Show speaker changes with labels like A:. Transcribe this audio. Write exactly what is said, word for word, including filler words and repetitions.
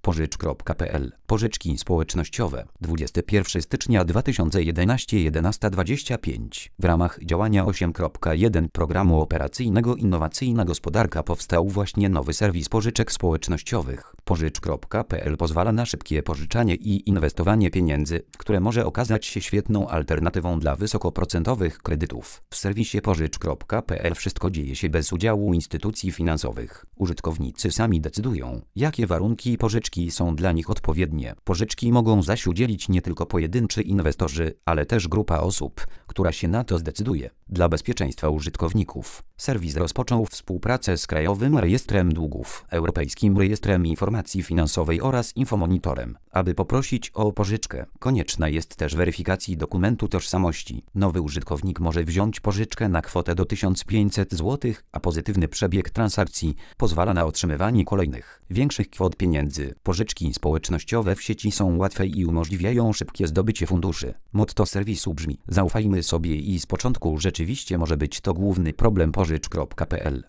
A: Pożycz kropka pe el. Pożyczki społecznościowe. dwudziestego pierwszego stycznia dwa tysiące jedenastego jedenasta dwadzieścia pięć. W ramach działania osiem kropka jeden programu operacyjnego Innowacyjna Gospodarka powstał właśnie nowy serwis pożyczek społecznościowych. Pożycz kropka pe el pozwala na szybkie pożyczanie i inwestowanie pieniędzy, które może okazać się świetną alternatywą dla wysokoprocentowych kredytów. W serwisie Pożycz kropka pe el wszystko dzieje się bez udziału instytucji finansowych. Użytkownicy sami decydują, jakie warunki pożyczki są dla nich odpowiednie. Pożyczki mogą zaś udzielić nie tylko pojedynczy inwestorzy, ale też grupa osób, która się na to zdecyduje. Dla bezpieczeństwa użytkowników, serwis rozpoczął współpracę z Krajowym Rejestrem Długów, Europejskim Rejestrem Informacji Finansowej oraz Infomonitorem. Aby poprosić o pożyczkę, konieczna jest też weryfikacja dokumentu tożsamości. Nowy użytkownik może wziąć pożyczkę na kwotę do tysiąc pięćset złotych, a pozytywny przebieg transakcji pozwala na otrzymywanie kolejnych, większych kwot pieniędzy. Pożyczki społecznościowe w sieci są łatwe i umożliwiają szybkie zdobycie funduszy. Motto serwisu brzmi: zaufajmy sobie i z początku rzeczywiście może być to główny problem Pożycz kropka pe el.